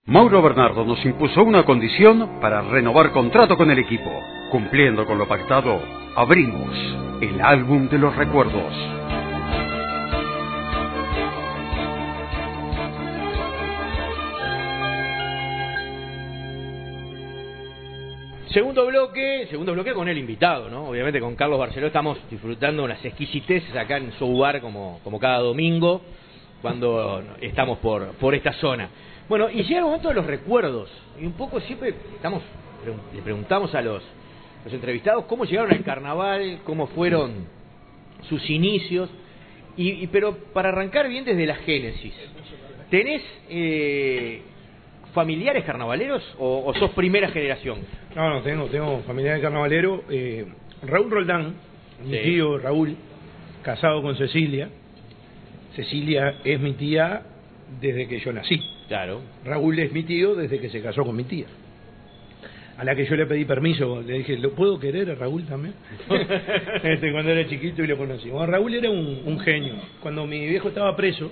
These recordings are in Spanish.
Mauro Bernardo nos impuso una condición para renovar contrato con el equipo. Cumpliendo con lo pactado, abrimos el álbum de los recuerdos. Segundo bloque con el invitado, ¿no? Obviamente con Carlos Barceló estamos disfrutando unas exquisiteces acá en Show Bar como cada domingo cuando estamos por esta zona. Bueno, y llega el momento de los recuerdos. Y un poco siempre le preguntamos a los entrevistados cómo llegaron al carnaval, cómo fueron sus inicios. Pero para arrancar bien desde la génesis, ¿tenés familiares carnavaleros o sos primera generación? No, tengo familiares carnavaleros. Raúl Roldán, mi tío Raúl, casado con Cecilia. Cecilia es mi tía desde que yo nací. Claro. Raúl es mi tío desde que se casó con mi tía. A la que yo le pedí permiso, le dije, ¿lo puedo querer a Raúl también? Cuando era chiquito y lo conocí. Bueno, Raúl era un genio. Cuando mi viejo estaba preso,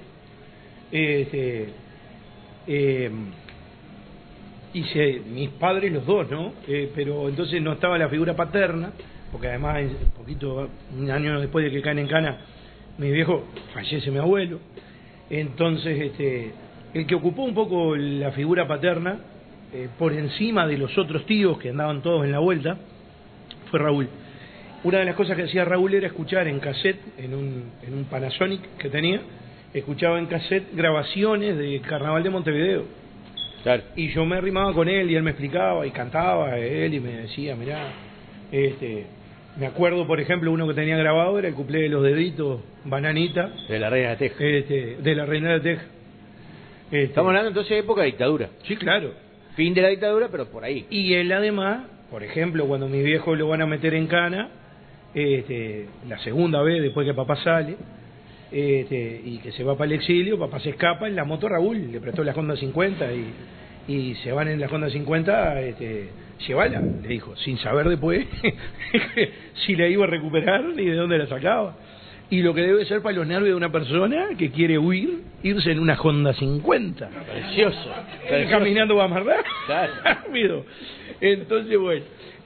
mis padres los dos, ¿no? Pero entonces no estaba la figura paterna, porque además un año después de que caen en cana, mi viejo fallece mi abuelo. Entonces, el que ocupó un poco la figura paterna, por encima de los otros tíos que andaban todos en la vuelta, fue Raúl. Una de las cosas que hacía Raúl era escuchar en cassette, en un Panasonic que tenía, escuchaba en cassette grabaciones de Carnaval de Montevideo. Claro. Y yo me arrimaba con él y él me explicaba y cantaba él y me decía, mirá, me acuerdo, por ejemplo, uno que tenía grabado era el cuplé de los deditos, Bananita. De la Reina de Teja. De la Reina de Teja. Estamos hablando entonces de época de dictadura. Sí, claro. Fin de la dictadura, pero por ahí. Y él además, por ejemplo, cuando mi viejo lo van a meter en cana, la segunda vez después que papá sale, y que se va para el exilio, papá se escapa en la moto. Raúl le prestó la Honda 50 y se van en la Honda 50, llévala, le dijo, sin saber después si la iba a recuperar ni de dónde la sacaba. Y lo que debe ser para los nervios de una persona que quiere huir, irse en una Honda 50. Precioso. Caminando va a amarrar. Claro. Entonces, bueno,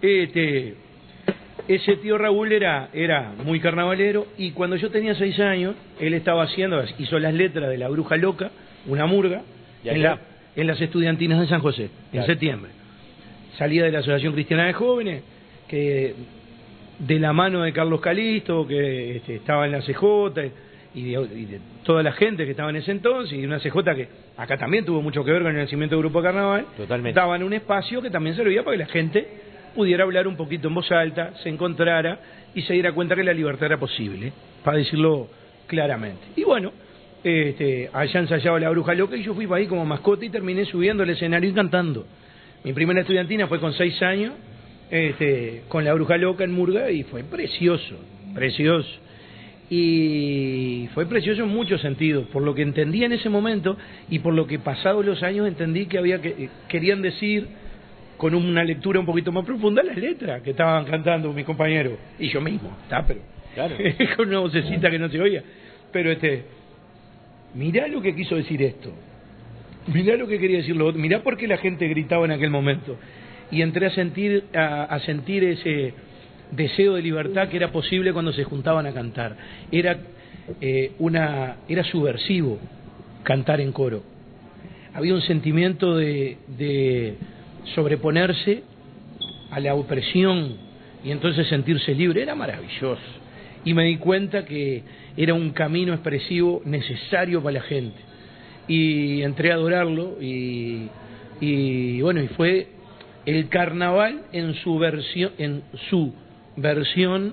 ese tío Raúl era muy carnavalero, y cuando yo tenía 6 años, él hizo las letras de La Bruja Loca, una murga, en las estudiantinas de San José, en septiembre. Salía de la Asociación Cristiana de Jóvenes, que de la mano de Carlos Calisto, que estaba en la CJ, y de toda la gente que estaba en ese entonces, y una CJ que acá también tuvo mucho que ver con el nacimiento del Grupo Carnaval. Totalmente. Daban un espacio que también servía para que la gente pudiera hablar un poquito en voz alta, se encontrara y se diera cuenta que la libertad era posible, para decirlo claramente. Y bueno, allá ensayaba La Bruja Loca y yo fui para ahí como mascota y terminé subiendo al escenario y cantando. Mi primera estudiantina fue con 6 años, con La Bruja Loca en murga, y fue precioso. Y fue precioso en muchos sentidos, por lo que entendí en ese momento y por lo que pasados los años entendí que querían decir con una lectura un poquito más profunda las letras que estaban cantando mis compañeros y yo mismo, pero claro. con una vocecita que no se oía, pero mirá lo que quiso decir esto, mirá lo que quería decir lo otro, mirá por qué la gente gritaba en aquel momento, y entré a sentir ese deseo de libertad que era posible cuando se juntaban a cantar. Era subversivo cantar en coro. Había un sentimiento de sobreponerse a la opresión y entonces sentirse libre. Era maravilloso. Y me di cuenta que era un camino expresivo necesario para la gente. Y entré a adorarlo y bueno, y fue el carnaval en su versión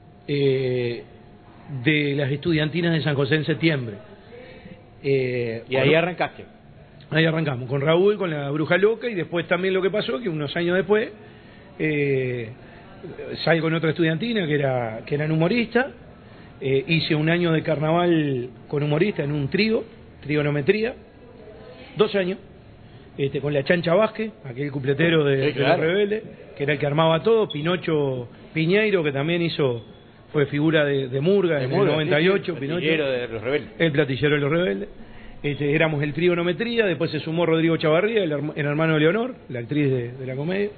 de las estudiantinas de San José en septiembre. Y ahí arrancaste. Ahí arrancamos, con Raúl, con La Bruja Loca, y después también lo que pasó, que unos años después salgo con otra estudiantina que eran humoristas, hice un año de carnaval con humoristas en un trigonometría, 2 años, con la Chancha Vázquez, aquel cupletero de Los Rebeldes, que era el que armaba todo, Pinocho Piñeiro, que también fue figura de Murga en el 98, el platillero de Los Rebeldes. El platillero de Los Rebeldes. éramos el trío Onometría, después se sumó Rodrigo Chavarría, el hermano de Leonor, la actriz de la comedia.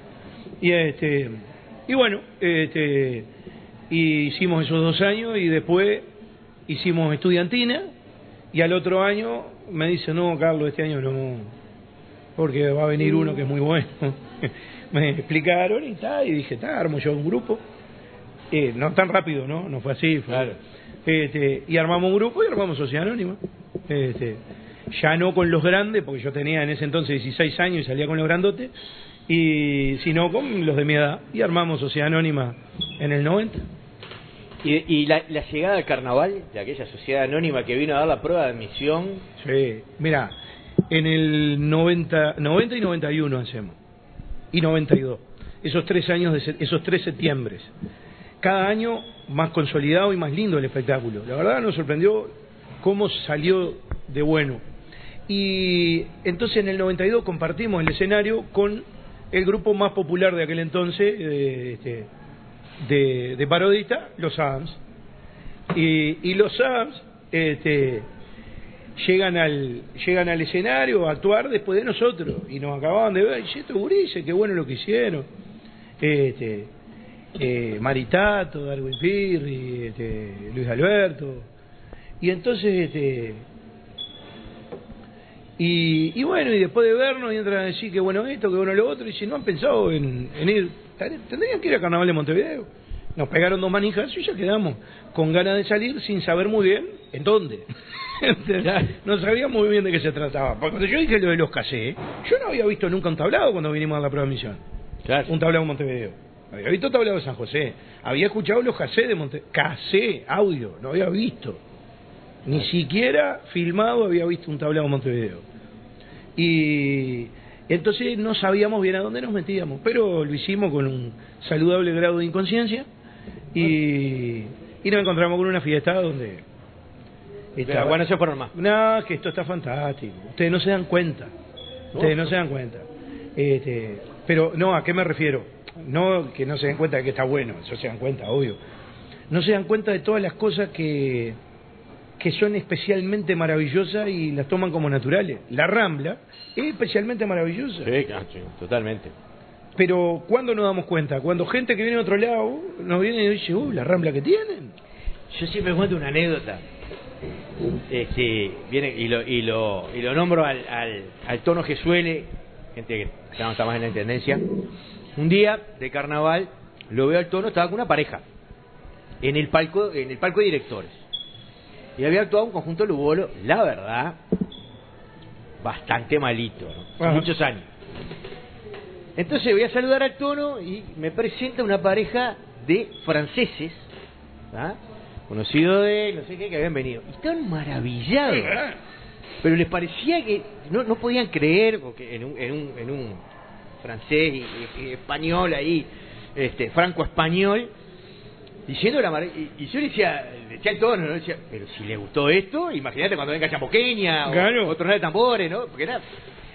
Y bueno, hicimos esos 2 años y después hicimos Estudiantina, y al otro año me dice, no, Carlos, este año no, porque va a venir uno que es muy bueno. Me explicaron y dije, armo yo un grupo. No tan rápido, no fue así. Claro. Y armamos un grupo y armamos Sociedad Anónima. Ya no con los grandes, porque yo tenía en ese entonces 16 años y salía con los grandotes, sino con los de mi edad. Y armamos Sociedad Anónima en el 90. Y la llegada al carnaval, de aquella sociedad anónima que vino a dar la prueba de admisión. Sí, mira, en el 90 y 91 hacemos. Y 92. Esos 3 años, esos 3 septiembres. Cada año más consolidado y más lindo el espectáculo. La verdad nos sorprendió cómo salió de bueno. Y entonces en el 92 compartimos el escenario con el grupo más popular de aquel entonces, de parodista, los Adams. Y los Adams llegan al escenario a actuar después de nosotros y nos acababan de ver, y estos gurises, qué bueno lo que hicieron. Maritato, Darwin Pirri, Luis Alberto. Y entonces y bueno, y después de vernos y entran a decir que bueno esto, que bueno lo otro, y si no han pensado en ir, tendrían que ir al Carnaval de Montevideo. Nos pegaron 2 manijas y ya quedamos con ganas de salir sin saber muy bien en dónde. No sabíamos muy bien de qué se trataba. Porque cuando yo dije lo de los casés, yo no había visto nunca un tablado cuando vinimos a la prueba de admisión. Claro. Un tablado en Montevideo. Había visto tablado de San José. Había escuchado los casés de Montevideo. Casé, audio, no había visto. Ni siquiera filmado había visto un tablado en Montevideo. Y entonces no sabíamos bien a dónde nos metíamos. Pero lo hicimos con un saludable grado de inconsciencia. Y nos encontramos con una fiesta donde... Bueno, se fueron más. No, que esto está fantástico. Ustedes no se dan cuenta. Pero, no, ¿a qué me refiero? No que no se den cuenta de que está bueno, eso se dan cuenta, obvio. No se dan cuenta de todas las cosas que son especialmente maravillosas y las toman como naturales. La Rambla es especialmente maravillosa. Sí, totalmente. Pero ¿cuándo nos damos cuenta? Cuando gente que viene de otro lado nos viene y dice, la Rambla que tienen. Yo siempre cuento una anécdota. Viene y lo nombro al Tono Gesuele, gente que ya no está más en la intendencia. Un día de carnaval lo veo al Tono, estaba con una pareja en el palco de directores y había actuado un conjunto Lubolo, la verdad bastante malito, ¿no? Hace muchos años. Entonces voy a saludar al Tono y me presenta una pareja de franceses, ¿ah? Conocido de no sé qué, que habían venido. Y estaban maravillados. Pero les parecía que no podían creer, porque en un francés y español ahí, franco-español, diciendo la maravilla. Y yo le decía el Tono, ¿no? Decía, pero si le gustó esto, imagínate cuando venga Chapoqueña claro. o otro de tambores, ¿no? Porque era...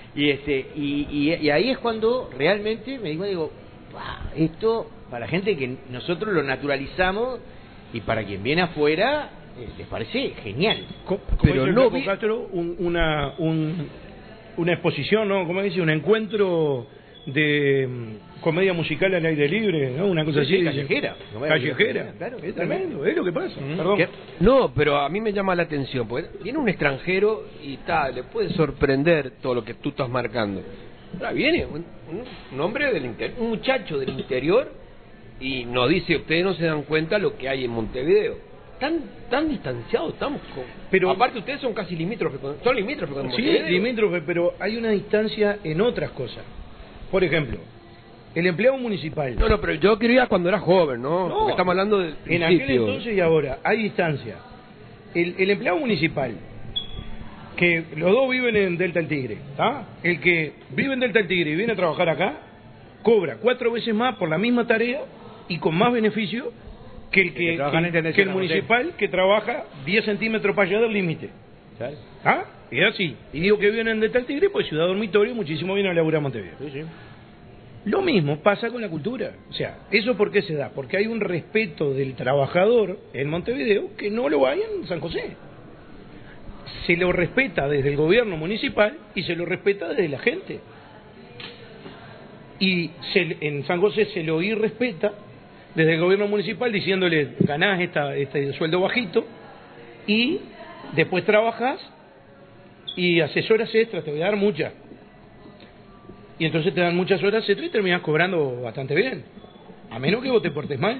Y ahí es cuando realmente me digo, esto para gente que nosotros lo naturalizamos. Y para quien viene afuera, les parece genial. Pero no vi Castro, una exposición, ¿no? ¿Cómo dice? Un encuentro de comedia musical al aire libre, ¿no? Una cosa así. Callejera. Claro, es tremendo, es lo que pasa. Perdón. No, pero a mí me llama la atención, porque viene un extranjero y le puede sorprender todo lo que tú estás marcando. Ahora viene un hombre del interior, un muchacho del interior, y nos dice, ustedes no se dan cuenta lo que hay en Montevideo. Tan distanciados estamos pero aparte ustedes son casi limítrofes son limítrofes con Montevideo. Sí, limítrofes, pero hay una distancia en otras cosas. Por ejemplo, el empleado municipal. No, pero yo quería cuando era joven, ¿no? Porque estamos hablando del en principio. aquel entonces y ahora hay distancia. El empleado municipal, que los dos viven en Delta del Tigre, ¿está? El que vive en Delta del Tigre y viene a trabajar acá, cobra 4 veces más por la misma tarea y con más beneficio que el municipal que trabaja 10 centímetros para allá del límite. ¿Ah? Y es así. Y digo que vienen de Tal Tigre, pues ciudad dormitorio, muchísimo vienen a laburar a Montevideo. Sí. Lo mismo pasa con la cultura. O sea, ¿eso por qué se da? Porque hay un respeto del trabajador en Montevideo que no lo hay en San José. se lo respeta desde el gobierno municipal y se lo respeta desde la gente. Y en San José se lo irrespeta desde el gobierno municipal diciéndole ganás este sueldo bajito y después trabajás y haces horas extras, te voy a dar muchas. Y entonces te dan muchas horas extras y terminás cobrando bastante bien. A menos que vos te portes mal.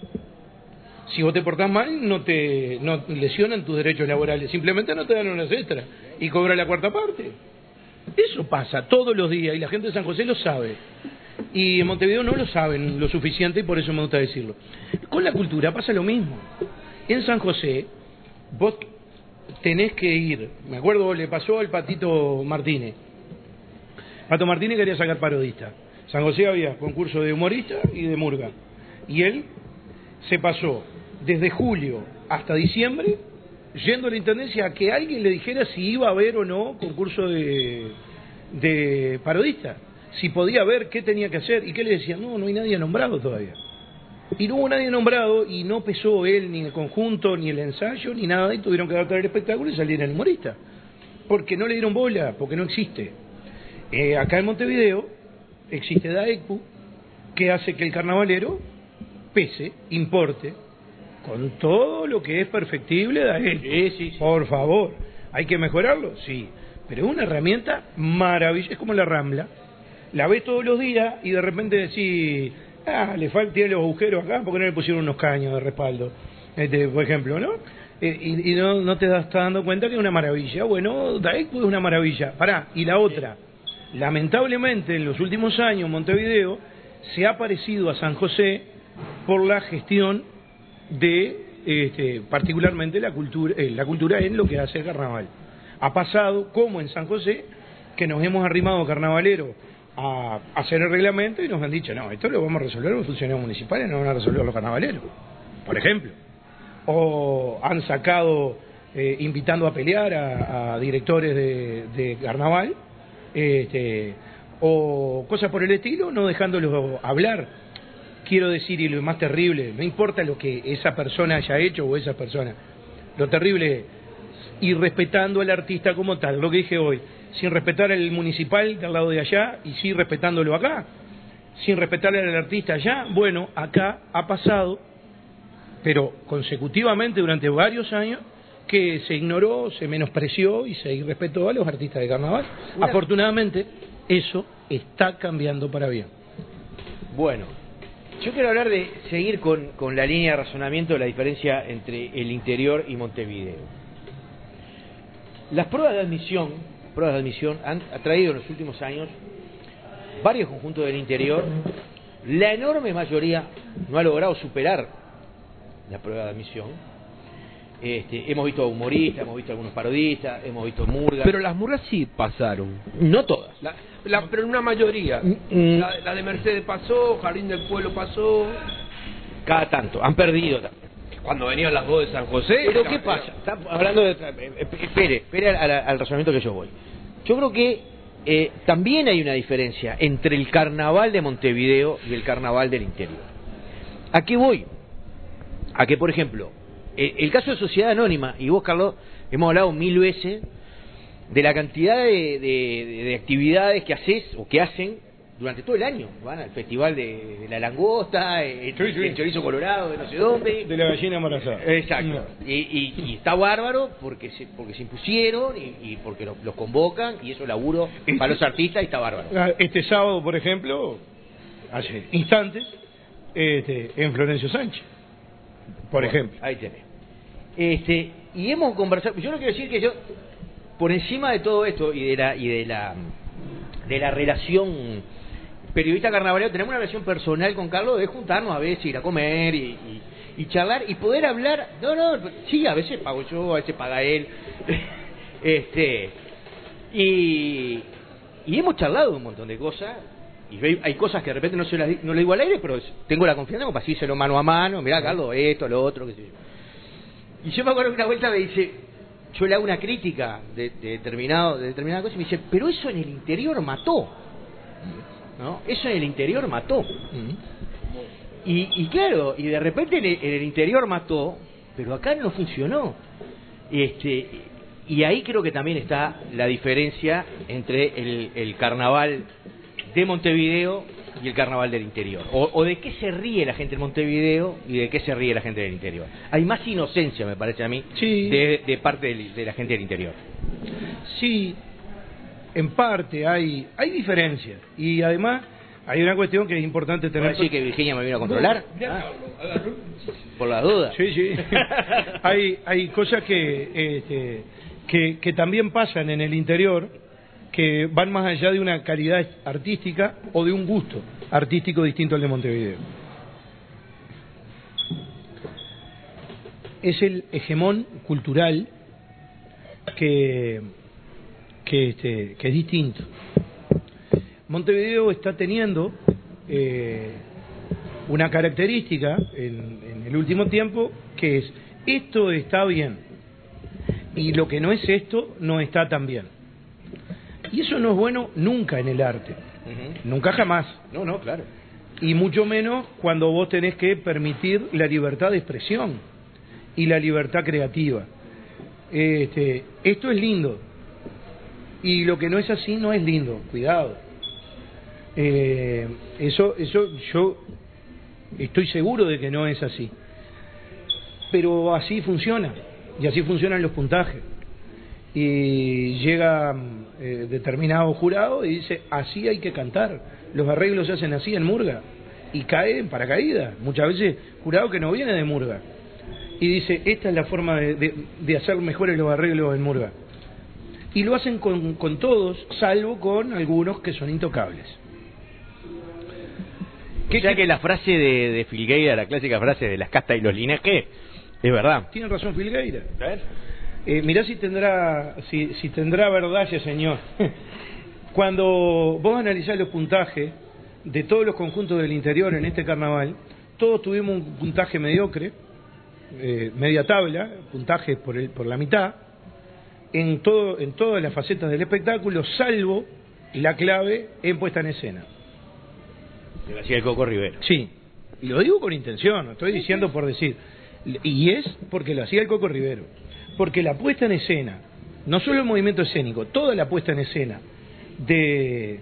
Si vos te portás mal, no lesionan tus derechos laborales, simplemente no te dan horas extras y cobras la cuarta parte. Eso pasa todos los días y la gente de San José lo sabe. Y en Montevideo no lo saben lo suficiente y por eso me gusta decirlo. Con la cultura pasa lo mismo. En San José, vos tenés que ir. Me acuerdo, le pasó al Patito Martínez. Pato Martínez quería sacar parodista. San José había concurso de humorista y de murga. Y él se pasó desde julio hasta diciembre yendo a la intendencia a que alguien le dijera si iba a haber o no concurso de parodista, si podía haber, qué tenía que hacer, y qué le decían, no hay nadie nombrado todavía. Y no hubo nadie nombrado y no pesó él ni el conjunto, ni el ensayo, ni nada, y tuvieron que adaptar el espectáculo y salir el humorista. Porque no le dieron bola, porque no existe. Acá en Montevideo existe DAECPU, que hace que el carnavalero pese, importe, con todo lo que es perfectible DAECPU. Sí. Por favor, ¿hay que mejorarlo? Sí. Pero es una herramienta maravillosa, es como la Rambla. La ves todos los días y de repente decís, le tiene los agujeros acá, porque no le pusieron unos caños de respaldo, por ejemplo, ¿no? Y no te estás dando cuenta que es una maravilla. Bueno, DAECPU es una maravilla. Y la otra, lamentablemente en los últimos años Montevideo se ha parecido a San José por la gestión de particularmente la cultura en lo que hace el carnaval. Ha pasado, como en San José, que nos hemos arrimado carnavaleros a hacer el reglamento y nos han dicho, no, esto lo vamos a resolver los funcionarios municipales, no van a resolver los carnavaleros, por ejemplo. O han sacado, invitando a pelear a directores de carnaval, o cosas por el estilo, no dejándolos hablar. Quiero decir, y lo más terrible, no importa lo que esa persona haya hecho o esa persona, lo terrible es ir respetando al artista como tal, lo que dije hoy, sin respetar al municipal del lado de allá y sí respetándolo acá, sin respetar al artista allá. Bueno, acá ha pasado, pero consecutivamente durante varios años, que se ignoró, se menospreció y se irrespetó a los artistas de carnaval. Afortunadamente, eso está cambiando para bien. Bueno, yo quiero hablar de seguir con la línea de razonamiento de la diferencia entre el interior y Montevideo. Las pruebas de admisión han traído en los últimos años varios conjuntos del interior. La enorme mayoría no ha logrado superar la prueba de admisión. Hemos visto humoristas, hemos visto algunos parodistas, hemos visto murgas. Pero las murgas sí pasaron. No todas. Pero en una mayoría. La de Mercedes pasó, Jardín del Pueblo pasó. Cada tanto, han perdido también. Cuando venían las dos de San José. Pero ¿qué pasa? Está hablando de... Espere al razonamiento que yo voy. Yo creo que también hay una diferencia entre el carnaval de Montevideo y el carnaval del interior. ¿A qué voy? A que, por ejemplo, el caso de Sociedad Anónima, y vos, Carlos, hemos hablado 1000 veces de la cantidad de actividades que haces o que hacen durante todo el año. Van al festival de la langosta, el chorizo colorado de no sé dónde, de la gallina embarazada. Exacto. Y está bárbaro porque se impusieron y porque los convocan, y eso es laburo para los artistas y está bárbaro. Este sábado, por ejemplo, hace instantes, en Florencio Sánchez, por ejemplo. Ahí tenés. Y hemos conversado. Yo no quiero decir que yo, por encima de todo esto y de la relación periodista carnavalero, tenemos una relación personal con Carlos de juntarnos a veces, ir a comer y charlar y poder hablar. Sí, a veces pago yo, a veces paga él. Y hemos charlado de un montón de cosas. Y hay cosas que de repente no le digo al aire, pero tengo la confianza como para decírselo mano a mano. Mirá, Carlos, esto, lo otro, qué sé yo. Y yo me acuerdo que una vuelta me dice, yo le hago una crítica de determinada cosa y me dice, pero eso en el interior mató, ¿no? Eso en el interior mató. Y claro, y de repente en el interior mató, pero acá no funcionó. Y ahí creo que también está la diferencia entre el carnaval de Montevideo y el carnaval del interior. O de qué se ríe la gente de Montevideo y de qué se ríe la gente del interior. Hay más inocencia, me parece a mí, Sí. de parte de la gente del interior. Sí, en parte hay diferencias. Y además hay una cuestión que es importante tener... ¿Puedo decir que Virginia me vino a controlar? Por las dudas. Sí, sí. hay cosas que también pasan en el interior, que van más allá de una calidad artística o de un gusto artístico distinto al de Montevideo. Es el hegemón cultural que es distinto. Montevideo está teniendo una característica en el último tiempo, que es: esto está bien y lo que no es esto no está tan bien. Y eso no es bueno nunca en el arte, nunca jamás. No, claro. Y mucho menos cuando vos tenés que permitir la libertad de expresión y la libertad creativa. Esto es lindo y lo que no es así no es lindo, cuidado. Eso yo estoy seguro de que no es así, pero así funciona, y así funcionan los puntajes. Y llega determinado jurado y dice: así hay que cantar, los arreglos se hacen así en murga, y cae en paracaídas, muchas veces jurado que no viene de murga, y dice: esta es la forma de hacer mejores los arreglos en murga. Y lo hacen con todos, salvo con algunos que son intocables. O sea que la frase de Filgueira, la clásica frase de las castas y los linajes, es verdad. Tiene razón Filgueira. Mirá si tendrá verdad ese señor. Cuando vos analizás los puntajes de todos los conjuntos del interior en este carnaval, todos tuvimos un puntaje mediocre, media tabla, puntajes por la mitad, en todas las facetas del espectáculo, salvo la clave en puesta en escena. Que lo hacía el Coco Rivero. Sí, y lo digo con intención, no estoy diciendo por decir. Y es porque lo hacía el Coco Rivero. Porque la puesta en escena, no solo el movimiento escénico, toda la puesta en escena de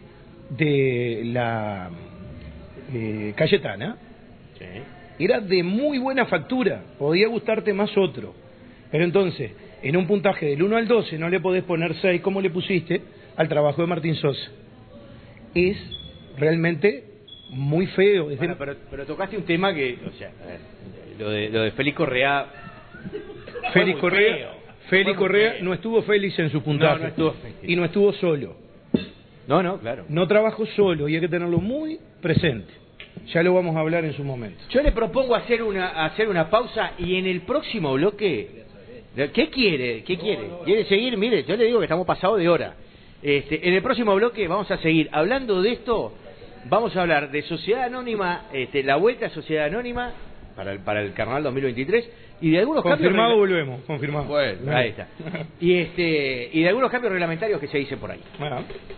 la Cayetana, Sí. era de muy buena factura, podía gustarte más otro. Pero entonces, en un puntaje del 1 al 12 no le podés poner 6 como le pusiste al trabajo de Martín Sosa. Es realmente muy feo. Bueno, pero tocaste un tema que, o sea, a ver, lo de Félix Correa. Félix Correa no estuvo Félix en su puntaje. No estuvo Félix. Y no estuvo solo. No, claro. No trabajó solo y hay que tenerlo muy presente. Ya lo vamos a hablar en su momento. Yo le propongo hacer una pausa y en el próximo bloque. ¿Qué quiere? ¿Quiere seguir? Mire, yo le digo que estamos pasados de hora. En el próximo bloque vamos a seguir hablando de esto. Vamos a hablar de Sociedad Anónima, la vuelta a Sociedad Anónima para el Carnaval 2023 y de algunos Confirmado, cambios. volvemos, confirmado. Bueno, ahí está. Y de algunos cambios reglamentarios que se dicen por ahí. Bueno.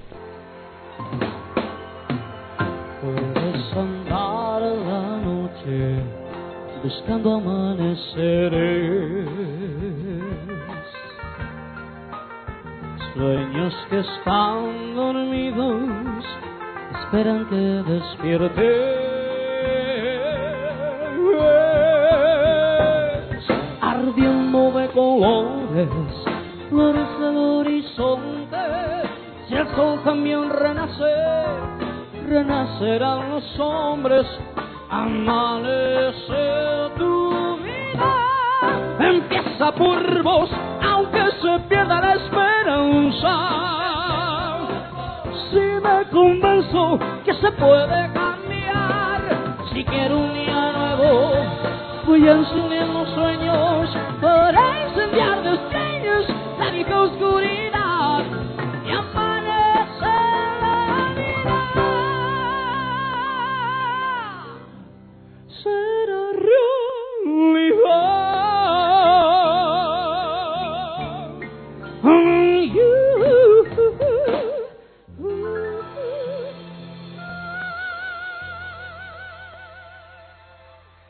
Puedes andar la noche buscando amaneceres, sueños que están dormidos esperan que despiertes. Ardiendo de colores, flores del horizonte. Si el sol también renacerán los hombres. Amanece tu vida, empieza por vos, aunque se pierda la esperanza. Si me convenzo que se puede cambiar, si quiero un día nuevo, voy a encender los sueños, para incendiar destellos la vieja oscuridad y amanece la vida. Será realidad.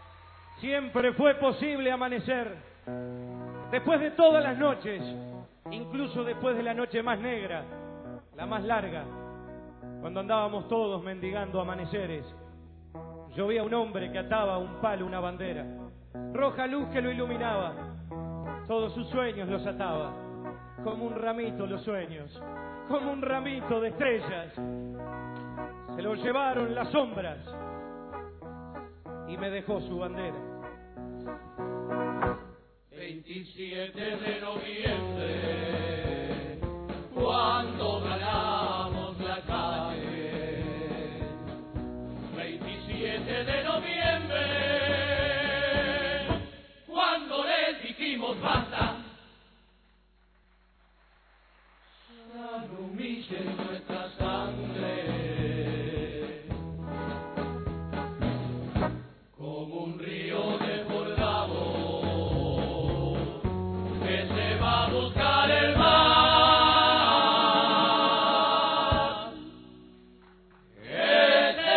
Siempre fue posible amanecer después de todas las noches incluso después de la noche más negra, la más larga, cuando andábamos todos mendigando amaneceres, yo vi a un hombre que ataba a un palo una bandera, roja luz que lo iluminaba, todos sus sueños los ataba, como un ramito los sueños, como un ramito de estrellas. Se lo llevaron las sombras y me dejó su bandera. 27 de noviembre, cuando ganamos la calle. 27 de noviembre, cuando les dijimos basta. Ya no humillen nuestra sangre, como un río desbordado que se va a buscar el mar. Este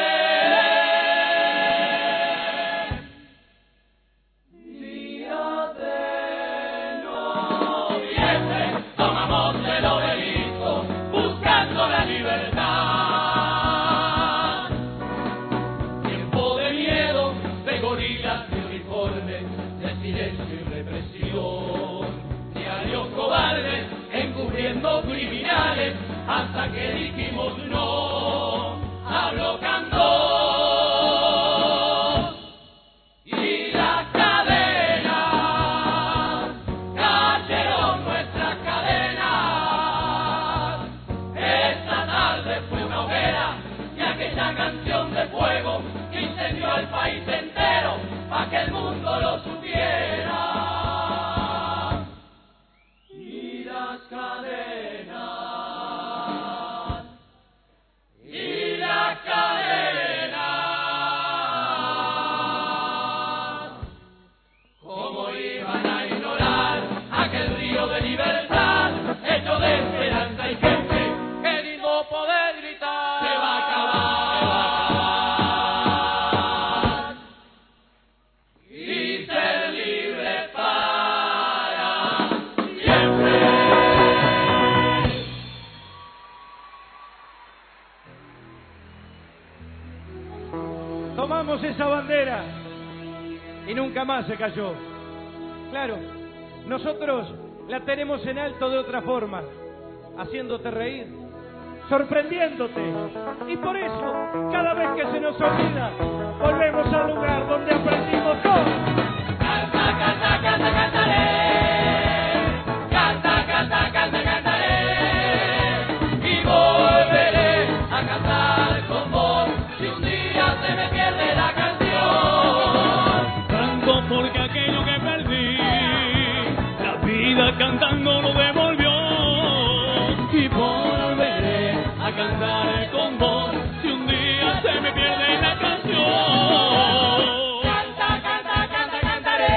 día de noviembre tomamos el obelisco buscando la libertad. Tiempo de miedo, de gorilas y uniformes, de silencio y represión. Diarios cobardes encubriendo criminales hasta que dijimos no. Habló Candó y las cadenas cayeron nuestras cadenas. Esta tarde fue una hoguera y aquella canción de fuego que incendió al país entero para que el mundo lo supiera. Y las cadenas, y las cadenas, ¿cómo iban a ignorar aquel río de libertad hecho de esperanza y gente? ¡Qué lindo poder gritar! Se va a acabar, se va a acabar, y ser libre para siempre. Tomamos esa bandera y nunca más se cayó. Claro, nosotros la tenemos en alto de otra forma, haciéndote reír, sorprendiéndote. Y por eso, cada vez que se nos olvida, volvemos al lugar donde aprendimos todo. Canta, canta, canta, cantaré. Canta, canta, canta, cantaré. Y volveré a cantar con vos si un día se me pierde la canción. Canto porque aquello que perdí, la vida cantando lo devolvió. Y volveré a cantar con vos si un día se me pierde la canción. Canta, canta, canta, cantaré.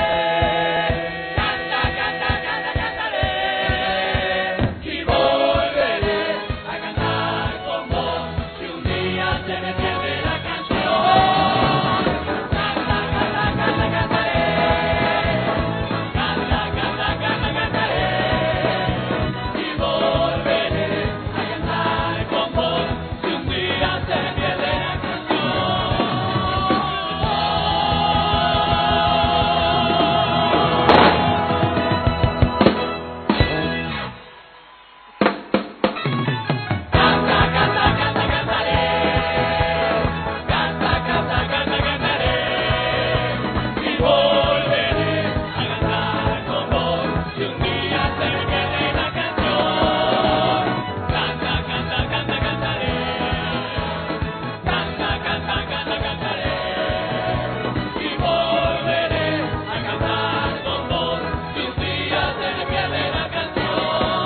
Canta, canta, canta, cantaré. Y volveré a cantar con vos si un día se me pierde la canción. Canta, canta, canta, cantaré. Canta, canta, canta, cantaré. Y volveré a cantar con vos si un día se me pierde la Canta, canta, canta, cantaré. Canta, canta, canta, cantaré. Y volveré a cantar con vos si un día se me pierde la canción. Canta, canta, canta, cantaré. Canta, canta, canta, cantaré. Y volveré a cantar con vos si un día se me pierde la canción.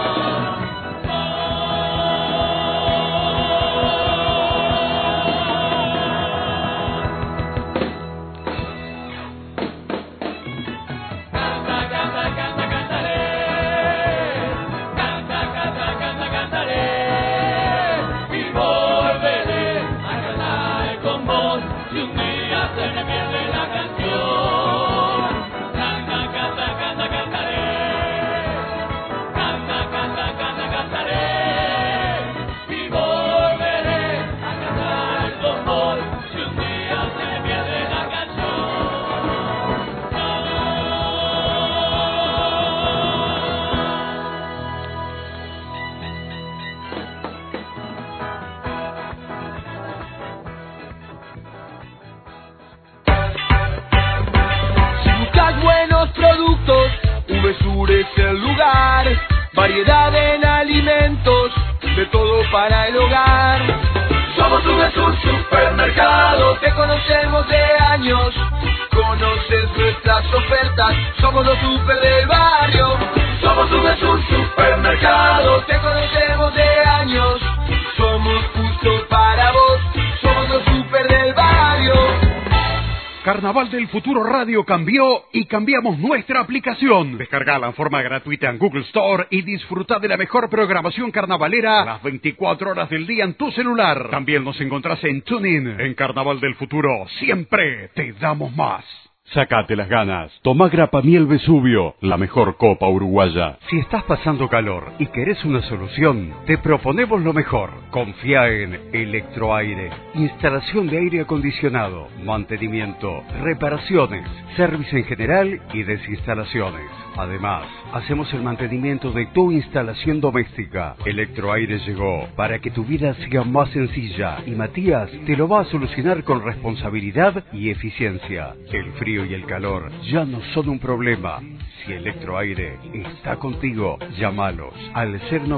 Canta, canta, canta, cantaré. Canta, canta, canta, cantaré. Y volveré a cantar con vos si un día se me pierde la canción. Canta, canta, canta, cantaré. Canta, Subesur es el lugar, variedad en alimentos, de todo para el hogar. Somos Subesur Supermercado, te conocemos de años, conoces nuestras ofertas, somos los super del barrio. Somos Subesur Supermercado, te conocemos de años, somos justo para vos, somos los super del barrio. Carnaval del Futuro Radio cambió y cambiamos nuestra aplicación. Descargala en forma gratuita en Google Store y disfruta de la mejor programación carnavalera las 24 horas del día en tu celular. También nos encontrás en TuneIn. En Carnaval del Futuro siempre te damos más. Sacate las ganas. Toma Grappa Miel Vesubio, la mejor copa uruguaya. Si estás pasando calor y querés una solución, te proponemos lo mejor. Confía en Electroaire. Instalación de aire acondicionado, mantenimiento, reparaciones, servicio en general y desinstalaciones. Además, hacemos el mantenimiento de tu instalación doméstica. Electroaire llegó para que tu vida sea más sencilla y Matías te lo va a solucionar con responsabilidad y eficiencia. El frío y el calor ya no son un problema. Si Electroaire está contigo, llámalos al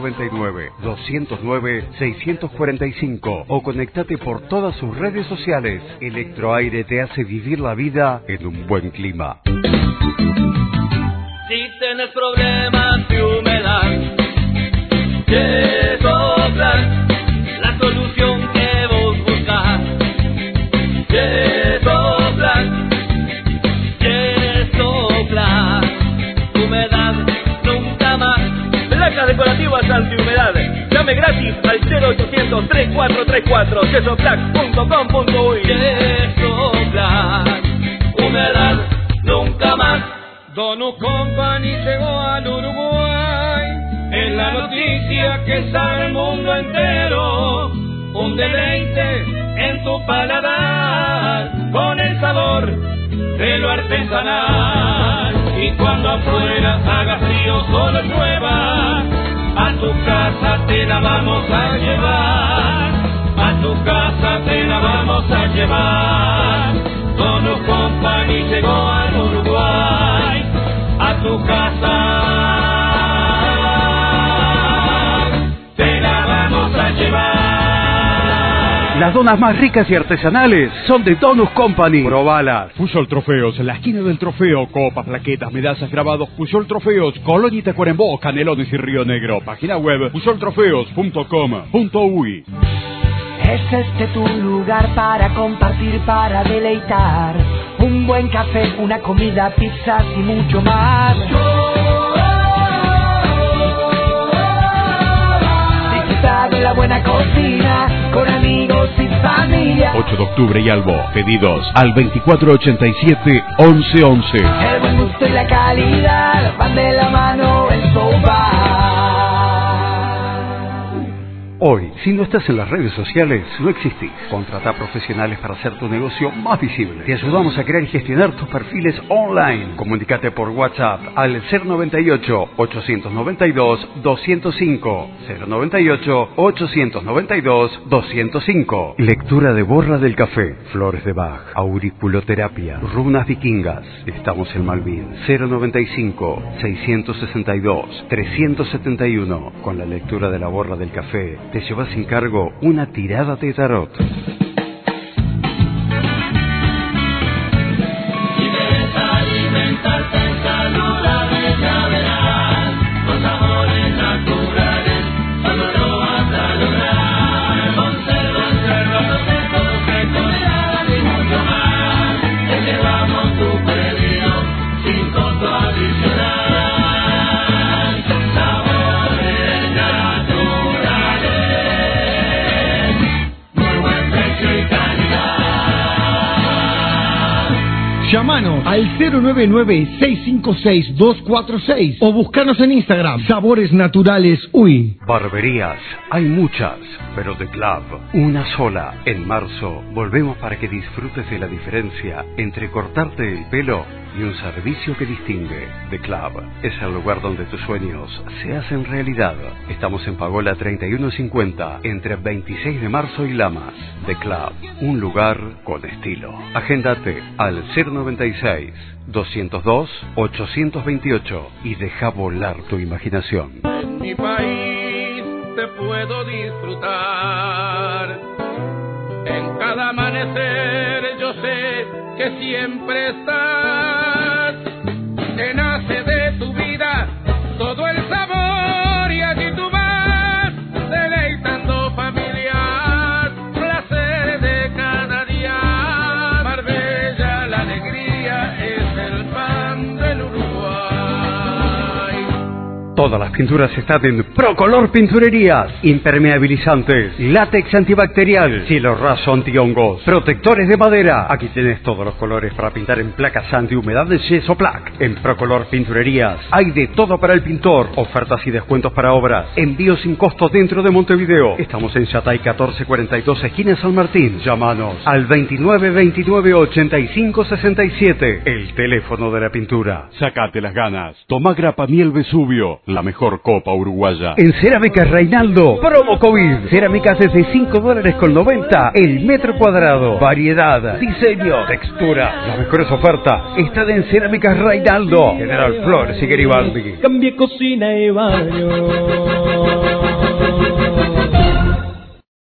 099-209-645 o conectate por todas sus redes sociales. Electroaire te hace vivir la vida en un buen clima. Si tienes problemas de humedad, que soplan, la solución que vos buscas, que soplan, humedad nunca más. Placas decorativas antihumedad, llame gratis al 0800-3434, quesoplac.com.uy. Que soplan, humedad nunca más. Donut Company llegó al Uruguay, es la noticia que sabe el mundo entero. Un deleite en tu paladar, con el sabor de lo artesanal. Y cuando afuera haga frío, solo llueva, a tu casa te la vamos a llevar. A tu casa te la vamos a llevar. Donut Company llegó al Uruguay, a tu casa te la vamos a llevar. Las donas más ricas y artesanales son de Donut Company. Probalas. Puyol Trofeos, en la esquina del trofeo, copas, plaquetas, medallas, grabados. Puyol Trofeos, Colón y Tacuarembó, Canelones y Río Negro. Página web puyoltrofeos.com.uy. Es este tu lugar para compartir, para deleitar. Un buen café, una comida, pizzas y mucho más. Disfruta de la buena cocina con amigos y familia. 8 de octubre y Albo. Pedidos al 2487-1111. El buen gusto y la calidad van de la mano en Sobar. Hoy, si no estás en las redes sociales, no existís. Contrata profesionales para hacer tu negocio más visible. Te ayudamos a crear y gestionar tus perfiles online. Comunícate por WhatsApp al 098-892-205. 098-892-205. Lectura de borra del café, flores de Bach, auriculoterapia, runas vikingas. Estamos en Malvin. 095-662-371. Con la lectura de la borra del café, te llevas sin cargo una tirada de tarot. Si quieres alimentarte saludable, ya verás, con sabores naturales, solo lo vas a lograr. Conservas los secos, secos y mucho más. Te llevamos tu pedido sin costo adicional. Llámanos al 099-656-246 o buscanos en Instagram, Sabores Naturales Uy. Barberías, hay muchas, pero The Club, una sola. En marzo volvemos para que disfrutes de la diferencia entre cortarte el pelo y un servicio que distingue. The Club es el lugar donde tus sueños se hacen realidad. Estamos en Pagola 3150, entre 26 de marzo y Lamas. The Club, un lugar con estilo. Agéndate al 096-202-828 y deja volar tu imaginación. En mi país te puedo disfrutar. En cada amanecer yo sé que siempre estás. Que nace de tu vida todo el sabor y allí tú vas deleitando familias, placer de cada día. Marbella, la alegría es el pan del Uruguay. Todas las pinturas están en Procolor Pinturerías. Impermeabilizantes, látex antibacterial, cielo raso antihongos, protectores de madera. Aquí tienes todos los colores para pintar en placas antihumedad de Yeso Plaque. En Procolor Pinturerías hay de todo para el pintor. Ofertas y descuentos para obras. Envío sin costo dentro de Montevideo. Estamos en Yatay 1442, esquina San Martín. Llámanos al 2929-8567. El teléfono de la pintura. Sácate las ganas. Toma Grapa Miel Vesubio, la mejor copa uruguaya. En Cerámicas Reinaldo, promo COVID. Cerámicas desde $5.90 el metro cuadrado. Variedad, diseño, textura. Las mejores ofertas están en Cerámicas Reinaldo. General Flores y Garibaldi. Cambie cocina y baño.